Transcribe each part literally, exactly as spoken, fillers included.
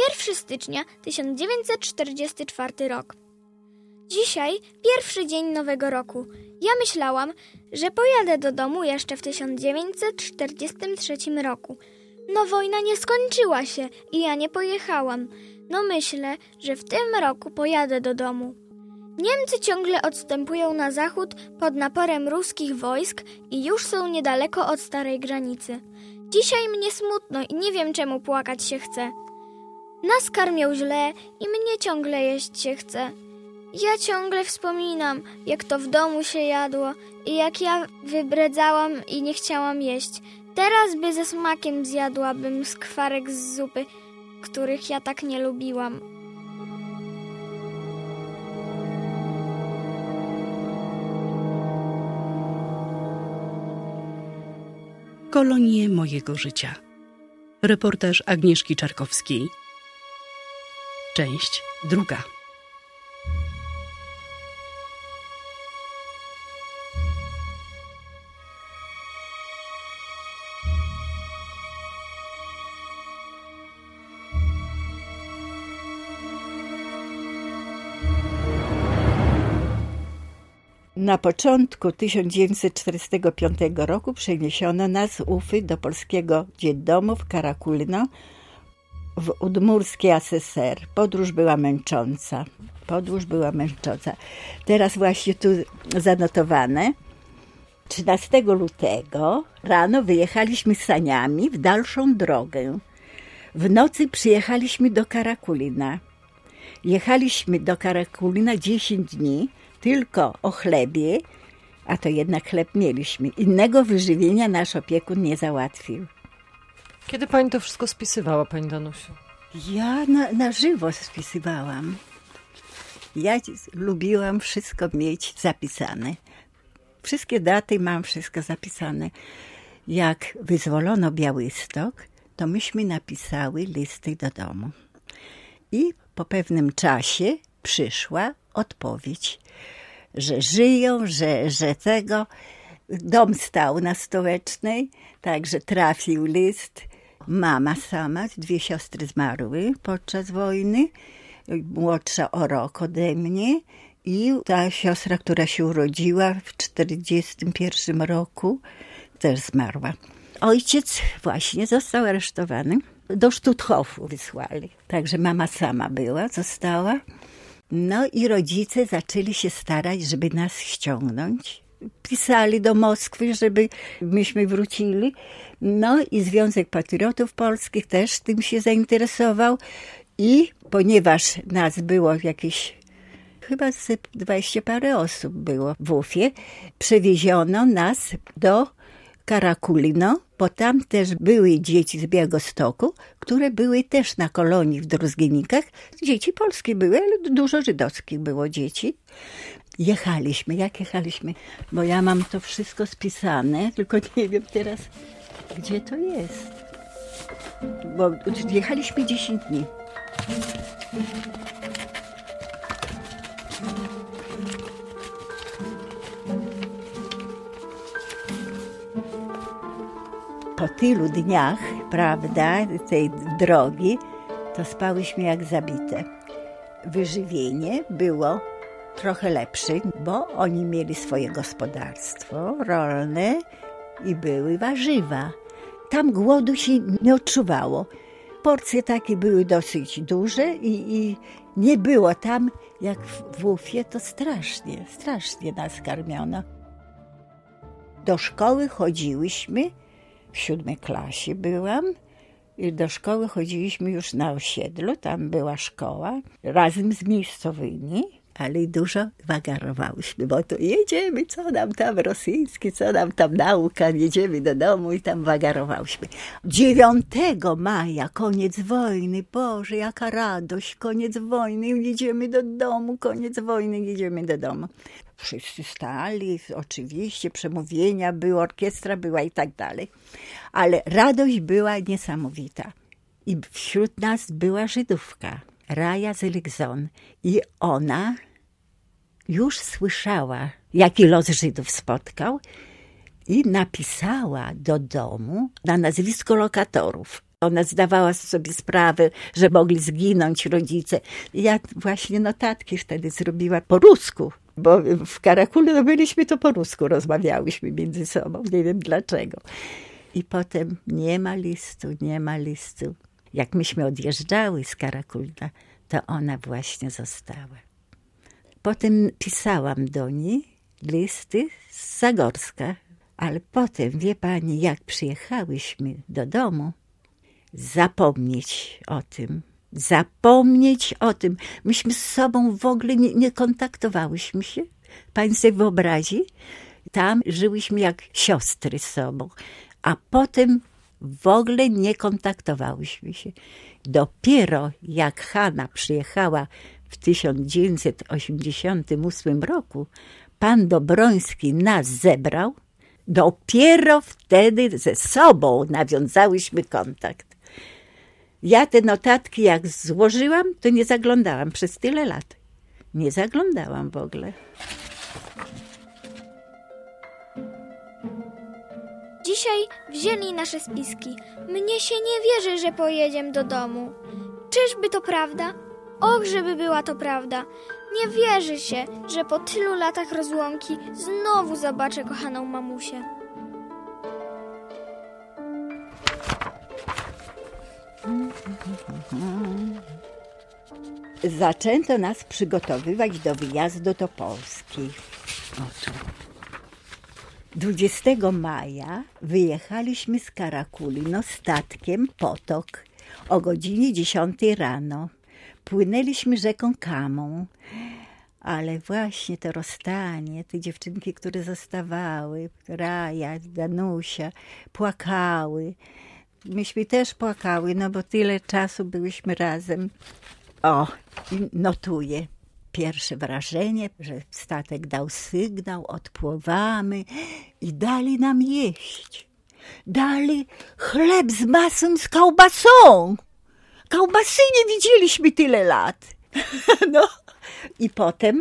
pierwszego stycznia tysiąc dziewięćset czterdziesty czwarty rok. Dzisiaj pierwszy dzień nowego roku. Ja myślałam, że pojadę do domu jeszcze w tysiąc dziewięćset czterdziestym trzecim roku. No wojna nie skończyła się i ja nie pojechałam. No myślę, że w tym roku pojadę do domu. Niemcy ciągle odstępują na zachód pod naporem ruskich wojsk i już są niedaleko od starej granicy. Dzisiaj mnie smutno i nie wiem, czemu płakać się chce. Nas karmią źle i mnie ciągle jeść się chce. Ja ciągle wspominam, jak to w domu się jadło i jak ja wybredzałam i nie chciałam jeść. Teraz by ze smakiem zjadłabym skwarek z zupy, których ja tak nie lubiłam. Kolonie mojego życia. Reportaż Agnieszki Czarkowskiej. Część druga. Na początku tysiąc dziewięćset czterdziestego piątego roku przeniesiono nas z Ufy do polskiego dzietdomu w Karakulno w Udmurskiej A S S R. Podróż była męcząca. Podróż była męcząca. Teraz właśnie tu zanotowane. trzynastego lutego rano wyjechaliśmy saniami w dalszą drogę. W nocy przyjechaliśmy do Karakulina. Jechaliśmy do Karakulina dziesięć dni, tylko o chlebie, a to jednak chleb mieliśmy. Innego wyżywienia nasz opiekun nie załatwił. Kiedy pani to wszystko spisywała, pani Danusiu? Ja na, na żywo spisywałam. Ja lubiłam wszystko mieć zapisane. Wszystkie daty mam wszystko zapisane. Jak wyzwolono Białystok, to myśmy napisały listy do domu. I po pewnym czasie przyszła odpowiedź, że żyją, że, że tego. Dom stał na Stołecznej, także trafił list. Mama sama, dwie siostry zmarły podczas wojny, młodsza o rok ode mnie i ta siostra, która się urodziła w czterdziestym pierwszym roku, też zmarła. Ojciec właśnie został aresztowany. Do Stutthofu wysłali, także mama sama była, została. No i rodzice zaczęli się starać, żeby nas ściągnąć. Pisali do Moskwy, żeby myśmy wrócili. No i Związek Patriotów Polskich też tym się zainteresował. I ponieważ nas było jakieś, chyba z dwadzieścia parę osób było w Ufie, przewieziono nas do Karakulino, bo tam też były dzieci z Białegostoku, które były też na kolonii w Druzgienikach. Dzieci polskie były, ale dużo żydowskich było dzieci. Jechaliśmy, jak jechaliśmy, bo ja mam to wszystko spisane, tylko nie wiem teraz, gdzie to jest. Bo jechaliśmy dziesięć dni. Po tylu dniach, prawda, tej drogi, to spałyśmy jak zabite. Wyżywienie było trochę lepsze, bo oni mieli swoje gospodarstwo rolne i były warzywa. Tam głodu się nie odczuwało. Porcje takie były dosyć duże i, i nie było tam, jak w Ufie, to strasznie, strasznie nas karmiono. Do szkoły chodziłyśmy, w siódmej klasie byłam i do szkoły chodziliśmy już na osiedlu, tam była szkoła, razem z miejscowymi, ale i dużo wagarowałyśmy, bo to jedziemy, co nam tam rosyjskie, co nam tam nauka, jedziemy do domu i tam wagarowałyśmy. dziewiątego maja, koniec wojny, Boże, jaka radość, koniec wojny, jedziemy do domu, koniec wojny, jedziemy do domu. Wszyscy stali, oczywiście, przemówienia były, orkiestra była i tak dalej, ale radość była niesamowita. I wśród nas była Żydówka, Raja Zeligzon, i ona już słyszała, jaki los Żydów spotkał i napisała do domu na nazwisko lokatorów. Ona zdawała sobie sprawę, że mogli zginąć rodzice. Ja właśnie notatki wtedy zrobiła po rusku, bo w Karakulu no byliśmy, to po rusku rozmawiałyśmy między sobą. Nie wiem dlaczego. I potem nie ma listu, nie ma listu. Jak myśmy odjeżdżały z Karakulna, to ona właśnie została. Potem pisałam do niej listy z Zagorska, ale potem, wie pani, jak przyjechałyśmy do domu, zapomnieć o tym, zapomnieć o tym. Myśmy z sobą w ogóle nie, nie kontaktowałyśmy się. Pani sobie wyobrazi? Tam żyłyśmy jak siostry z sobą, a potem w ogóle nie kontaktowałyśmy się. Dopiero jak Hanna przyjechała w tysiąc dziewięćset osiemdziesiątym ósmym roku, pan Dobroński nas zebrał, dopiero wtedy ze sobą nawiązałyśmy kontakt. Ja te notatki jak złożyłam, to nie zaglądałam przez tyle lat. Nie zaglądałam w ogóle. Dzisiaj wzięli nasze spiski. Mnie się nie wierzy, że pojedziemy do domu. Czyżby to prawda? Och, żeby była to prawda. Nie wierzy się, że po tylu latach rozłąki znowu zobaczę kochaną mamusię. Zaczęto nas przygotowywać do wyjazdu do Polski. Oto. dwudziestego maja wyjechaliśmy z Karakulino statkiem Potok o godzinie dziesiątej rano. Płynęliśmy rzeką Kamą, ale właśnie to rozstanie, te dziewczynki, które zostawały, Raja, Danusia, płakały. Myśmy też płakały, no bo tyle czasu byłyśmy razem. O, i notuję. Pierwsze wrażenie, że statek dał sygnał, odpływamy i dali nam jeść. Dali chleb z masłem z kiełbasą. Kiełbasy nie widzieliśmy tyle lat. No. I potem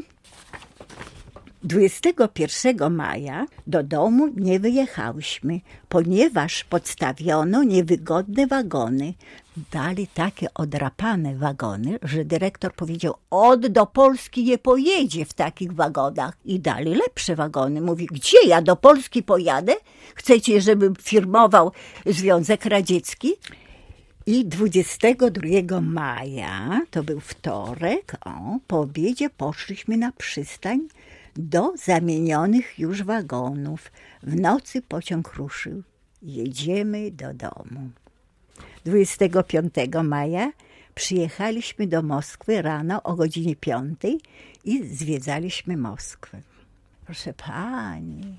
dwudziestego pierwszego maja do domu nie wyjechałyśmy, ponieważ podstawiono niewygodne wagony. Dali takie odrapane wagony, że dyrektor powiedział, od do Polski nie pojedzie w takich wagonach. I dali lepsze wagony. Mówi, gdzie ja do Polski pojadę? Chcecie, żebym firmował Związek Radziecki? I dwudziestego drugiego maja, to był wtorek, o, po obiedzie poszliśmy na przystań do zamienionych już wagonów. W nocy pociąg ruszył. Jedziemy do domu. dwudziestego piątego maja przyjechaliśmy do Moskwy rano o godzinie piątej i zwiedzaliśmy Moskwę. Proszę pani,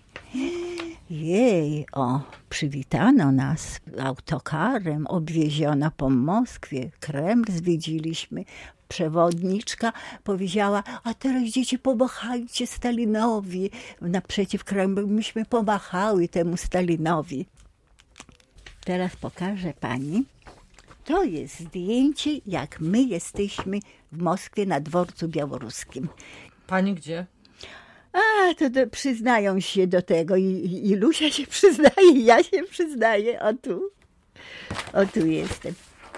jej, o, przywitano nas autokarem, odwieziono po Moskwie, Kreml zwiedziliśmy. Przewodniczka powiedziała, a teraz dzieci pomachajcie Stalinowi. Naprzeciw Kremlu myśmy pomachały temu Stalinowi. Teraz pokażę pani. To jest zdjęcie, jak my jesteśmy w Moskwie na dworcu białoruskim. Pani gdzie? A, to, to przyznają się do tego i, i, i Lusia się przyznaje, i ja się przyznaję. O tu, o tu jestem.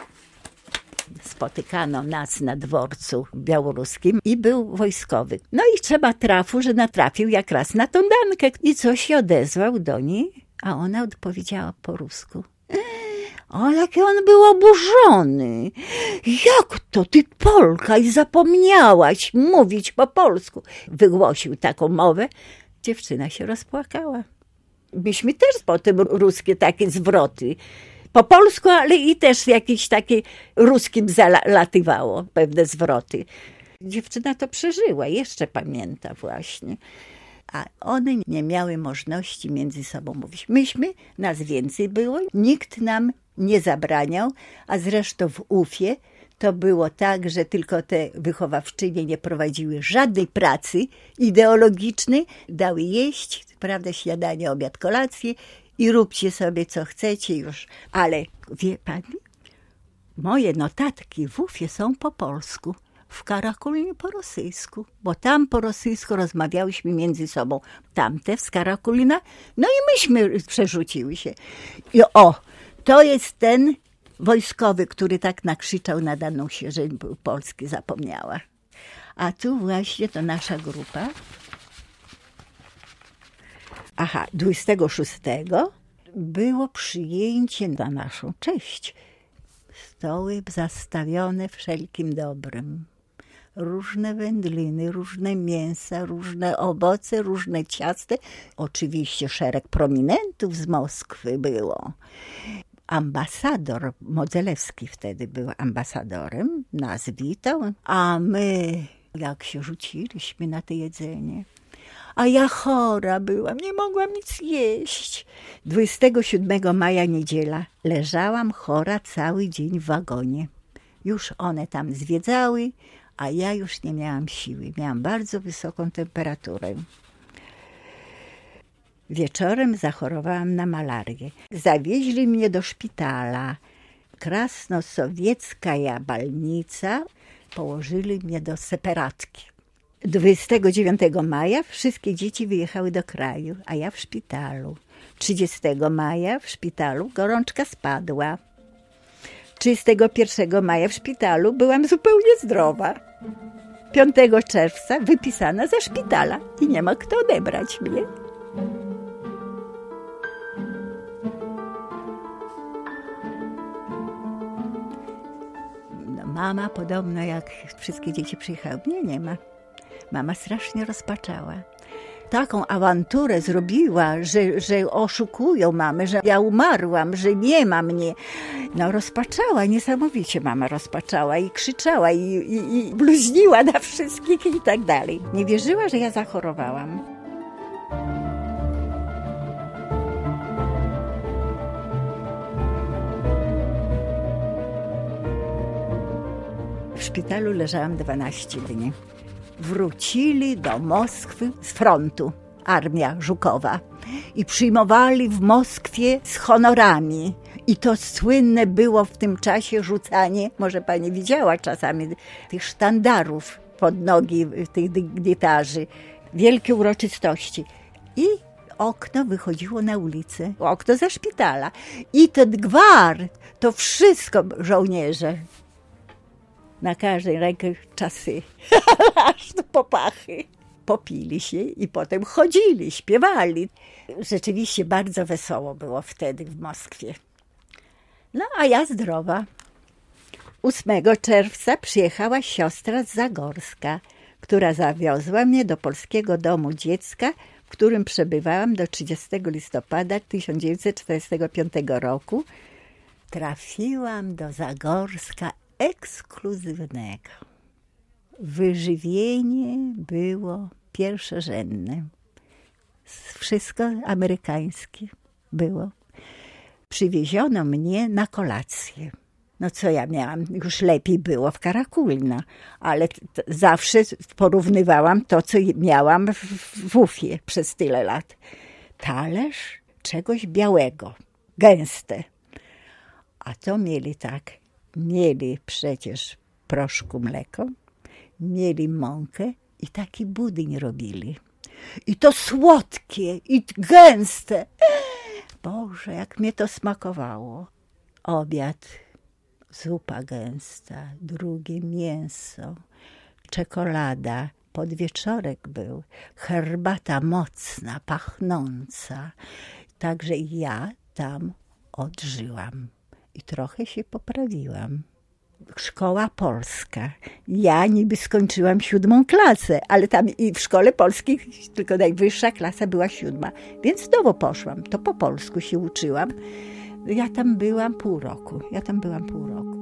Spotykano nas na dworcu białoruskim i był wojskowy. No i trzeba trafu, że natrafił jak raz na tą Dankę. I coś się odezwał do niej, a ona odpowiedziała po rusku. O, jaki on był oburzony. Jak to ty Polka i zapomniałaś mówić po polsku? Wygłosił taką mowę. Dziewczyna się rozpłakała. Myśmy też potem ruskie takie zwroty. Po polsku, ale i też jakieś takie ruskim zalatywało pewne zwroty. Dziewczyna to przeżyła, jeszcze pamięta właśnie. A one nie miały możliwości między sobą mówić. Myśmy, nas więcej było, nikt nam nie zabraniał, a zresztą w Ufie to było tak, że tylko te wychowawczynie nie prowadziły żadnej pracy ideologicznej, dały jeść, prawda, śniadanie, obiad, kolację i róbcie sobie co chcecie już. Ale wie pani, moje notatki w Ufie są po polsku, w Karakulinie po rosyjsku, bo tam po rosyjsku rozmawiałyśmy między sobą. Tamte z Karakulina, no i myśmy przerzuciły się. I o, to jest ten wojskowy, który tak nakrzyczał na Danusię, że Polski zapomniała. A tu właśnie to nasza grupa. Aha, dwudziestego szóstego było przyjęcie na naszą cześć. Stoły zastawione wszelkim dobrem. Różne wędliny, różne mięsa, różne owoce, różne ciasta. Oczywiście szereg prominentów z Moskwy było. Ambasador Modzelewski wtedy był ambasadorem, nas witał, a my jak się rzuciliśmy na to jedzenie. A ja chora byłam, nie mogłam nic jeść. dwudziestego siódmego maja, niedziela, leżałam chora cały dzień w wagonie. Już one tam zwiedzały, a ja już nie miałam siły. Miałam bardzo wysoką temperaturę. Wieczorem zachorowałam na malarię. Zawieźli mnie do szpitala. Krasnosowiecka balnica. Położyli mnie do separatki. dwudziestego dziewiątego maja wszystkie dzieci wyjechały do kraju, a ja w szpitalu. trzydziestego maja w szpitalu gorączka spadła. trzydziestego pierwszego maja w szpitalu byłam zupełnie zdrowa. piątego czerwca wypisana ze szpitala i nie ma kto odebrać mnie. No, mama podobno jak wszystkie dzieci przyjechały, mnie nie ma. Mama strasznie rozpaczała. Taką awanturę zrobiła, że, że oszukują mamę, że ja umarłam, że nie ma mnie. No rozpaczała, niesamowicie mama rozpaczała i krzyczała i, i, i bluźniła na wszystkich i tak dalej. Nie wierzyła, że ja zachorowałam. W szpitalu leżałam dwanaście dni. Wrócili do Moskwy z frontu, armia Żukowa, i przyjmowali w Moskwie z honorami. I to słynne było w tym czasie rzucanie, może pani widziała czasami, tych sztandarów pod nogi tych dygnitarzy. Wielkie uroczystości. I okno wychodziło na ulicę, okno ze szpitala. I ten gwar, to wszystko żołnierze. Na każdej rękę czasy, aż do popachy. Popili się i potem chodzili, śpiewali. Rzeczywiście bardzo wesoło było wtedy w Moskwie. No a ja zdrowa. ósmego czerwca przyjechała siostra z Zagorska, która zawiozła mnie do Polskiego Domu Dziecka, w którym przebywałam do trzydziestego listopada tysiąc dziewięćset czterdziestego piątego roku. Trafiłam do Zagorska ekskluzywnego. Wyżywienie było pierwszorzędne. Wszystko amerykańskie było. Przywieziono mnie na kolację. No co ja miałam? Już lepiej było w Karakulna, ale t- t- zawsze porównywałam to, co miałam w, w Ufie przez tyle lat. Talerz czegoś białego, gęste. A to mieli tak. Mieli przecież proszku mleko, mieli mąkę i taki budyń robili. I to słodkie, i gęste. Boże, jak mnie to smakowało. Obiad, zupa gęsta, drugie mięso, czekolada. Podwieczorek był, herbata mocna, pachnąca. Także ja tam odżyłam. I trochę się poprawiłam. Szkoła polska. Ja niby skończyłam siódmą klasę, ale tam i w szkole polskiej tylko najwyższa klasa była siódma. Więc znowu poszłam. To po polsku się uczyłam. Ja tam byłam pół roku. Ja tam byłam pół roku.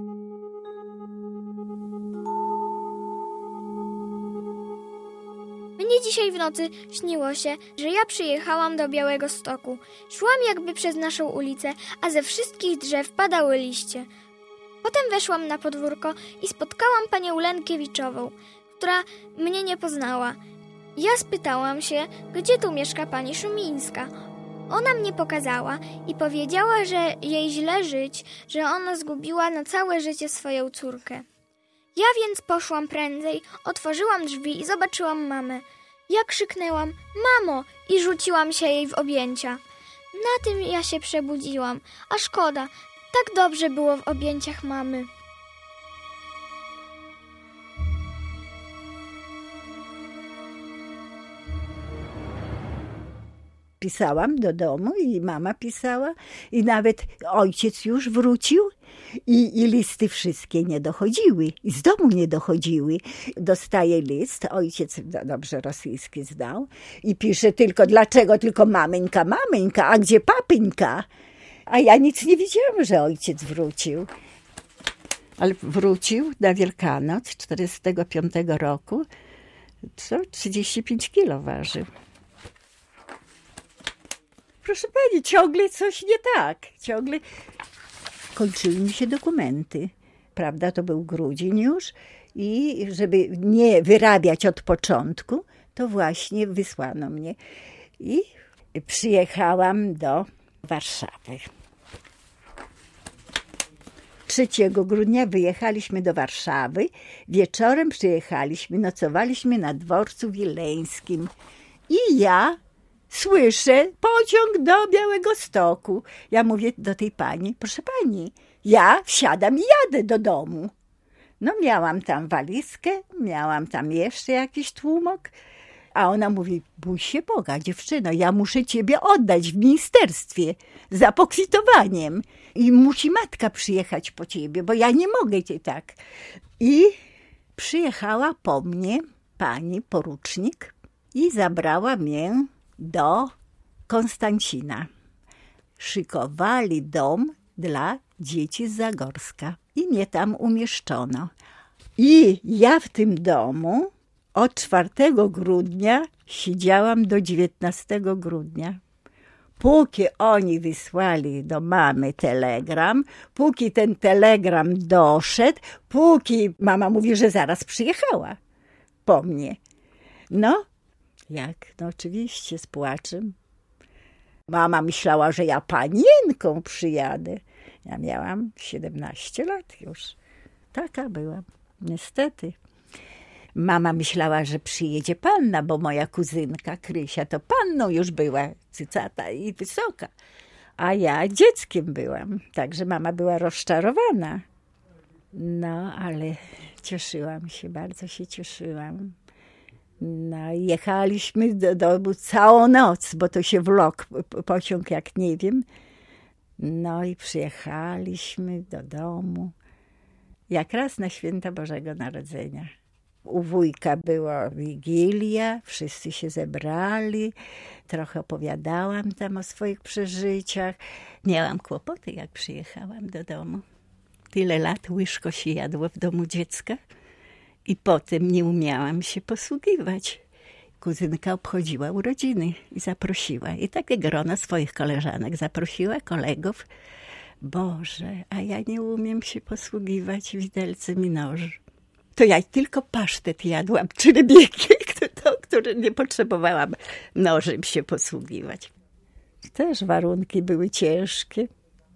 Mnie dzisiaj w nocy śniło się, że ja przyjechałam do Białegostoku. Szłam jakby przez naszą ulicę, a ze wszystkich drzew padały liście. Potem weszłam na podwórko i spotkałam panią Lenkiewiczową, która mnie nie poznała. Ja spytałam się, gdzie tu mieszka pani Szumińska. Ona mnie pokazała i powiedziała, że jej źle żyć, że ona zgubiła na całe życie swoją córkę. Ja więc poszłam prędzej, otworzyłam drzwi i zobaczyłam mamę. Ja krzyknęłam, mamo, i rzuciłam się jej w objęcia. Na tym ja się przebudziłam, a szkoda, Tak dobrze było w objęciach mamy. Pisałam do domu i mama pisała i nawet ojciec już wrócił i, i listy wszystkie nie dochodziły i z domu nie dochodziły. Dostaje list, ojciec dobrze rosyjski znał i pisze tylko dlaczego tylko mamenьka, mamenьka, a gdzie papieńka? A ja nic nie widziałam, że ojciec wrócił. Ale wrócił na Wielkanoc czterdziestego piątego roku, co trzydzieści pięć kilo ważył. Proszę pani, ciągle coś nie tak. Ciągle kończyły mi się dokumenty. Prawda, to był grudzień już i żeby nie wyrabiać od początku, to właśnie wysłano mnie. I przyjechałam do Warszawy. trzeciego grudnia wyjechaliśmy do Warszawy. Wieczorem przyjechaliśmy, nocowaliśmy na dworcu wileńskim. I ja słyszę pociąg do Białegostoku. Ja mówię do tej pani, proszę pani, ja wsiadam i jadę do domu. No miałam tam walizkę, miałam tam jeszcze jakiś tłumok, a ona mówi, bój się Boga, dziewczyno, ja muszę ciebie oddać w ministerstwie za pokwitowaniem i musi matka przyjechać po ciebie, bo ja nie mogę cię tak. I przyjechała po mnie pani porucznik i zabrała mnie do Konstancina. Szykowali dom dla dzieci z Zagorska i mnie tam umieszczono. I ja w tym domu od czwartego grudnia siedziałam do dziewiętnastego grudnia. Póki oni wysłali do mamy telegram, póki ten telegram doszedł, póki mama mówi, że zaraz przyjechała po mnie. No, jak? No oczywiście z płaczem. Mama myślała, że ja panienką przyjadę. Ja miałam siedemnaście lat już. Taka byłam, niestety. Mama myślała, że przyjedzie panna, bo moja kuzynka Krysia to panną już była, cycata i wysoka. A ja dzieckiem byłam, także mama była rozczarowana. No, ale cieszyłam się, bardzo się cieszyłam. No, jechaliśmy do domu całą noc, bo to się wlókł pociąg, jak nie wiem. No i przyjechaliśmy do domu, jak raz na święta Bożego Narodzenia. U wujka była wigilia, wszyscy się zebrali, trochę opowiadałam tam o swoich przeżyciach. Miałam kłopoty, jak przyjechałam do domu. Tyle lat łyżko się jadło w domu dziecka i potem nie umiałam się posługiwać. Kuzynka obchodziła urodziny i zaprosiła. I takie grono swoich koleżanek zaprosiła, kolegów. Boże, a ja nie umiem się posługiwać widelcem i nożem. To ja tylko pasztet jadłam, czyli biegi, to, które nie potrzebowałam nożem się posługiwać. Też warunki były ciężkie.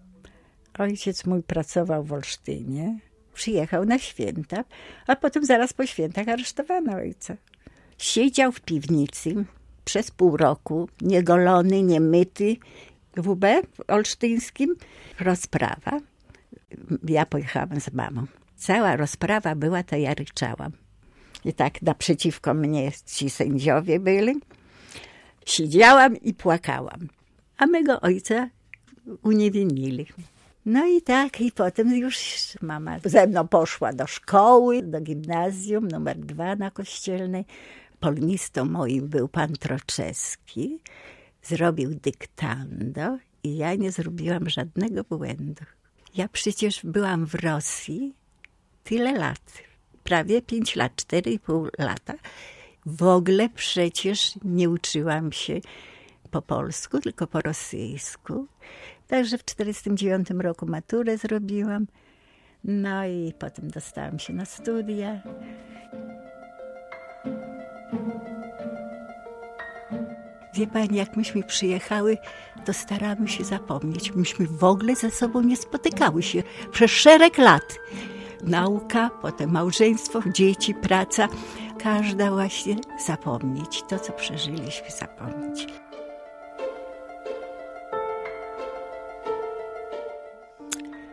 Ojciec mój pracował w Olsztynie, przyjechał na święta, a potem zaraz po świętach aresztowano ojca. Siedział w piwnicy przez pół roku, niegolony, niemyty, w U B olsztyńskim. Rozprawa. Ja pojechałam z mamą. Cała rozprawa była, to ja ryczałam. I tak naprzeciwko mnie ci sędziowie byli. Siedziałam i płakałam. A mego ojca uniewinili. No i tak, i potem już mama ze mną poszła do szkoły, do gimnazjum numer dwa na Kościelnej. Polonistą moim był pan Troczewski. Zrobił dyktando i ja nie zrobiłam żadnego błędu. Ja przecież byłam w Rosji tyle lat, prawie pięć lat, cztery i pół lata. W ogóle przecież nie uczyłam się po polsku, tylko po rosyjsku. Także w czterdziestym dziewiątym roku maturę zrobiłam. No i potem dostałam się na studia. Wie pani, jak myśmy przyjechały, to staramy się zapomnieć. Myśmy w ogóle ze sobą nie spotykały się przez szereg lat. Nauka, potem małżeństwo, dzieci, praca. Każda właśnie zapomnieć. To, co przeżyliśmy, zapomnieć.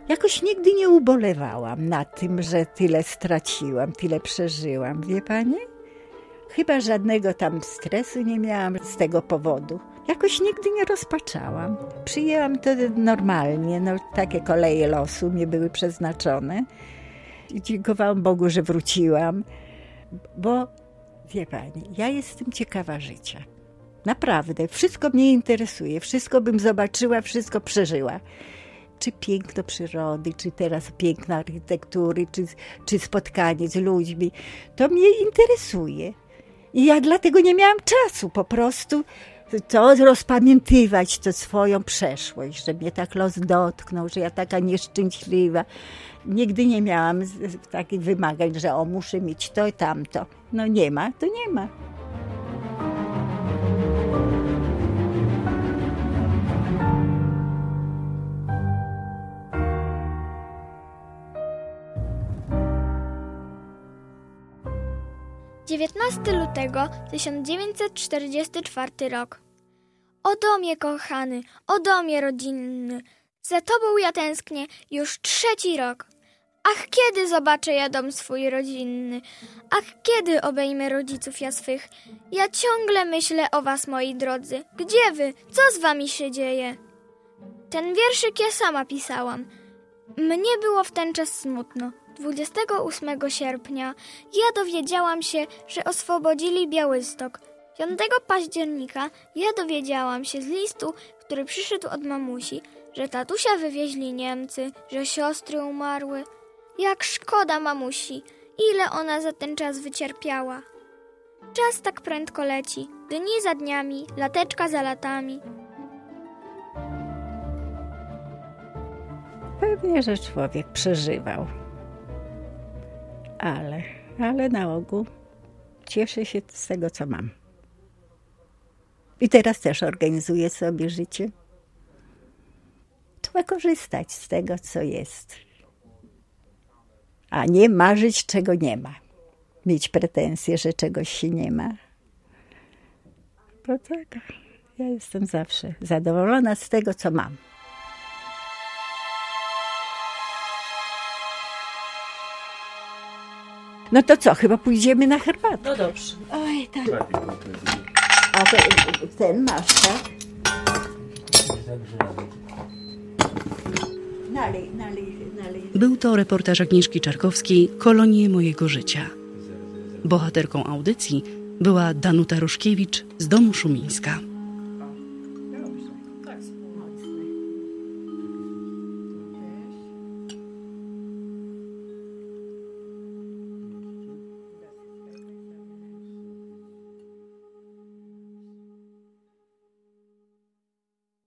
jakoś nigdy nie ubolewałam nad tym, że tyle straciłam, tyle przeżyłam, wie pani? Chyba żadnego tam stresu nie miałam z tego powodu. Jakoś nigdy nie rozpaczałam. Przyjęłam to normalnie, no takie koleje losu mi były przeznaczone. I dziękowałam Bogu, że wróciłam, bo wie pani, ja jestem ciekawa życia. Naprawdę, wszystko mnie interesuje, wszystko bym zobaczyła, wszystko przeżyła. Czy piękno przyrody, czy teraz piękno architektury, czy, czy spotkanie z ludźmi, to mnie interesuje. I ja dlatego nie miałam czasu po prostu to rozpamiętywać, to swoją przeszłość, że mnie tak los dotknął, że ja taka nieszczęśliwa. Nigdy nie miałam takich wymagań, że o, muszę mieć to i tamto. No nie ma, to nie ma. dziewiętnastego lutego tysiąc dziewięćset czterdziesty czwarty rok. O domie kochany, o domie rodzinny, za tobą ja tęsknię już trzeci rok. Ach, kiedy zobaczę ja dom swój rodzinny, ach, kiedy obejmę rodziców ja swych. Ja ciągle myślę o was, moi drodzy. Gdzie wy? Co z wami się dzieje? Ten wierszyk ja sama pisałam. Mnie było w ten czas smutno. dwudziestego ósmego sierpnia ja dowiedziałam się, że oswobodzili Białystok. piątego października ja dowiedziałam się z listu, który przyszedł od mamusi, że tatusia wywieźli Niemcy, że siostry umarły. Jak szkoda mamusi, ile ona za ten czas wycierpiała. Czas tak prędko leci, dni za dniami, lateczka za latami. Pewnie, że człowiek przeżywał. Ale, ale na ogół cieszę się z tego, co mam. I teraz też organizuję sobie życie. Trzeba korzystać z tego, co jest. A nie marzyć, czego nie ma. Mieć pretensje, że czegoś się nie ma. Bo tak, ja jestem zawsze zadowolona z tego, co mam. No to co, chyba pójdziemy na herbatę. No dobrze. Oj, tak. A to, ten masz, tak? Nalej, nalej, nalej. Był to reportaż Agnieszki Czarkowskiej Kolonie mojego życia. Bohaterką audycji była Danuta Ruszkiewicz z domu Szumińska.